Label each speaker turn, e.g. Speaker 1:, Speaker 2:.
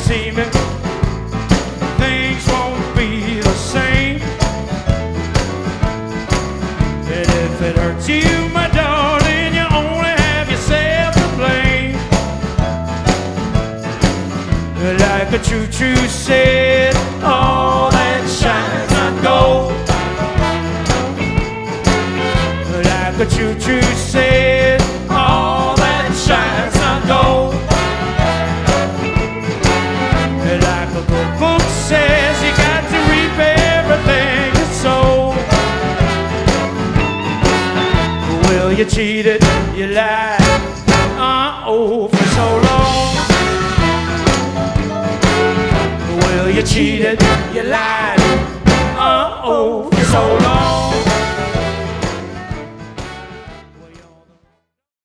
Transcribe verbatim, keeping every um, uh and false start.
Speaker 1: see me, things won't be the same. And if it hurts you, my darling, you only have yourself to blame. Like a choo-choo said, all that shines not gold. Like a choo-choo said, all that shines not gold. Like a good book says, you got to reap everything you sow. Well, you cheated, you lied, uh-oh, for so long. Well, you cheated, you lied, uh-oh,